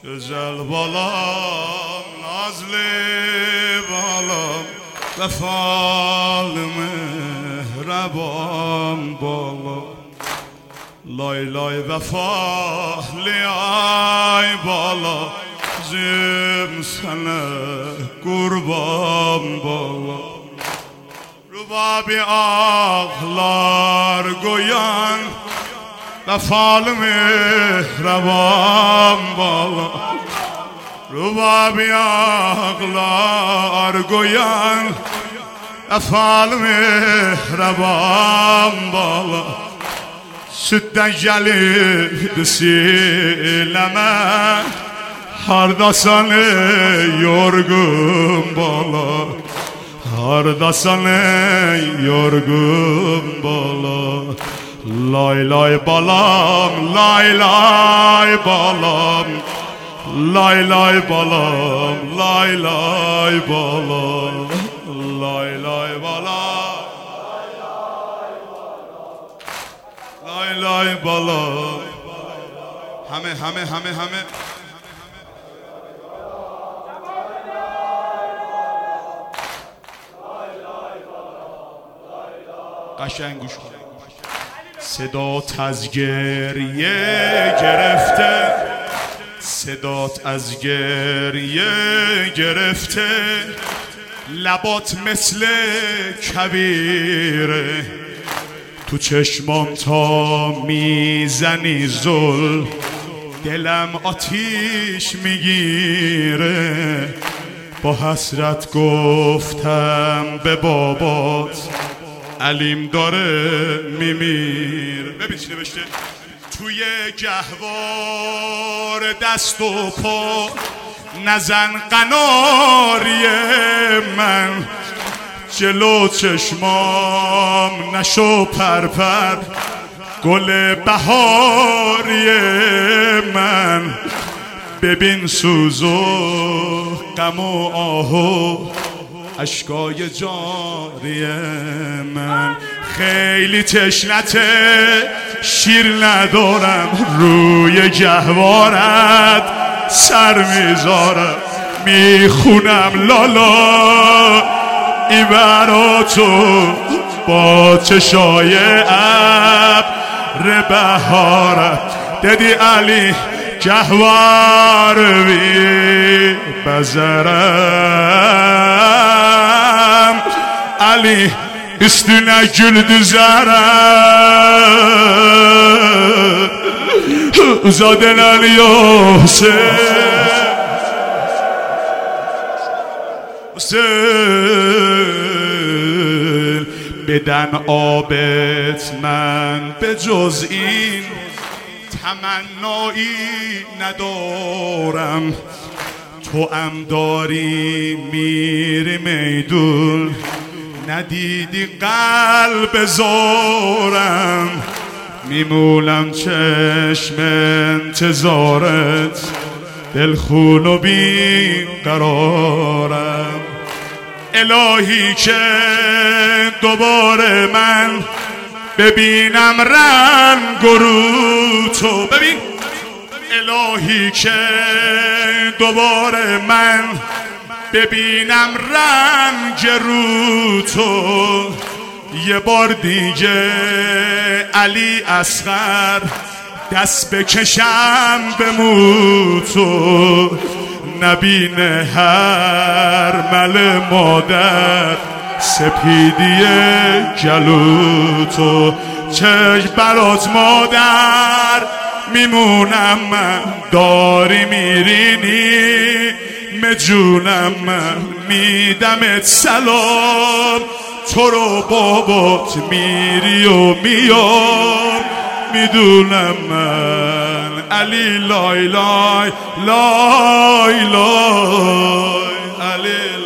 güzel balam, nazlı balam, vefalı mehreban balam. Lay lay vefalı ay bala, zim sana kurban bala. Rubabi ağlar goyan, vefalı mehreban bala. Rubabi ağlar goyan, vefalı mehreban bala. Sütten gelip sileme, hardasan yorgun bala, hardasan yorgun bala. Lay lay balam, lay lay balam, lay lay balam, lay lay balam, lay lay balam. Lay lay bala, hame. قشنگ گوش کن. صدات از گریه گرفته، صدات از گریه گرفته، لبات مثل کبیره، تو چشمام تا میزنی زل، دلم آتیش میگیره. با حسرت گفتم به بابات، علیم داره میمیره. ببین چی نوشته توی گهوار دست و پا، نزن قناری من، جلو چشمام نشو پرپر، گل بهاری من. ببین سوز و غم و آه و اشکای جاری من. خیلی تشنته شیر ندارم، روی گهوارت سر میذارم، میخونم لالا این برا تو با چشای ابر بهارت. دیدی علی گهوار بی بزرم، علی üstüne gül düzerem, zadeler Hüseyin. بدن آبت من به جز این تمنایی ندارم. تو ام داری میری میدون، ندیدی قلب زارم، میمولم چشم انتظارت، دلخون و بی قرارم. الهی که دوباره من ببینم رنگ رو تو. ببین الهی که دوباره من ببینم رنگ رو تو. یه بار دیگه علی اصغر دست بکشم به مو تو، نبینه هر مل مادر سپیدی گلو تو. چشم برات مادر میمونم من، داری میرینی مجونم من، میدمت سلام، تو رو بابات میری و میام، میدونم من علی لای لای لای لای علی